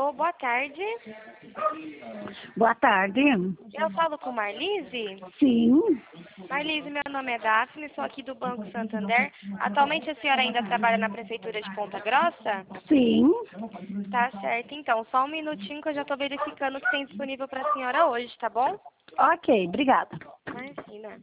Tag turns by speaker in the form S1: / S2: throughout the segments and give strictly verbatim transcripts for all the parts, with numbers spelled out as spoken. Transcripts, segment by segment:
S1: Alô, boa tarde.
S2: Boa tarde.
S1: Eu falo com Marlise?
S2: Sim.
S1: Marlise, meu nome é Daphne, sou aqui do Banco Santander. Atualmente a senhora ainda trabalha na Prefeitura de Ponta Grossa?
S2: Sim.
S1: Tá certo, então. Só um minutinho que eu já estou verificando o que tem disponível para a senhora hoje, tá bom?
S2: Ok, obrigada.
S1: Imagina.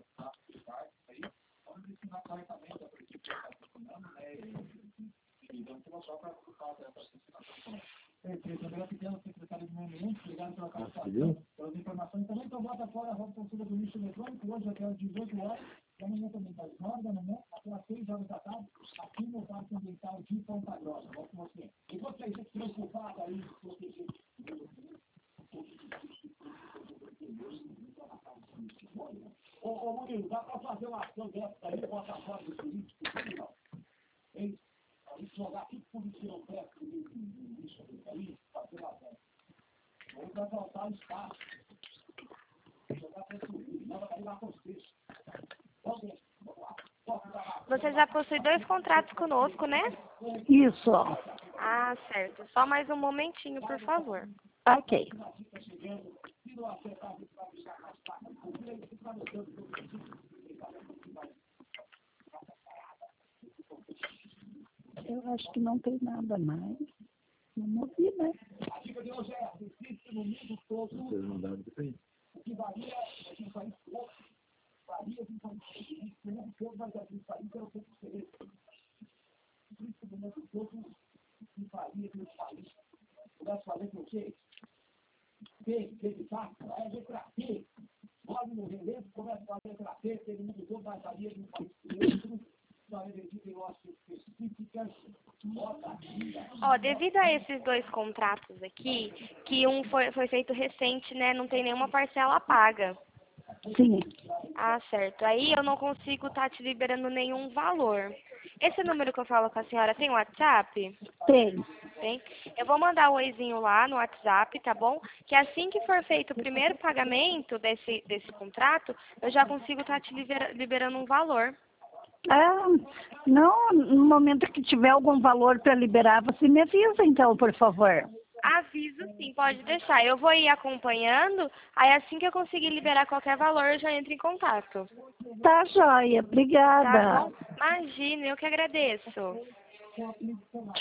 S3: Ô, ô, Murilo, dá para fazer uma ação dessa aí, botar fora do político, não? Hein? A gente jogar tudo por isso, perto do lixo aí, fazer uma ação. Ou para voltar o espaço. Jogar para subir, não vai dar para vocês. Ok, vamos lá.
S1: Você já possui dois contratos conosco, né?
S2: Isso.
S1: Ah, certo. Só mais um momentinho, por favor.
S2: Ok. Eu acho que não tem nada mais. Não movi, né?
S3: A dica de hoje é: existe no mundo todo o que varia de um país para outro. Varia de um país para outro. No mundo todo, mas é de um país para outro. Existe no mundo todo o que varia de um país. Começa a fazer o quê? P, P de pato, é letra P. Nove no relevo, começa a letra P, todo mundo todo, mas varia de um país para outro. Só existem nossas específicas.
S1: Ó, devido a esses dois contratos aqui, que um foi, foi feito recente, né, não tem nenhuma parcela paga.
S2: Sim.
S1: Ah, certo. Aí eu não consigo estar te liberando nenhum valor. Esse número que eu falo com a senhora tem WhatsApp?
S2: Tem.
S1: Tem? Eu vou mandar o oizinho lá no WhatsApp, tá bom? Que assim que for feito o primeiro pagamento desse, desse contrato, eu já consigo estar te libera, liberando um valor.
S2: Ah, não, no momento que tiver algum valor para liberar, você me avisa, então, por favor.
S1: Aviso sim, pode deixar. Eu vou ir acompanhando, aí assim que eu conseguir liberar qualquer valor, eu já entro em contato.
S2: Tá joia,
S1: Tá
S2: obrigada.
S1: bom? Imagina, eu que agradeço.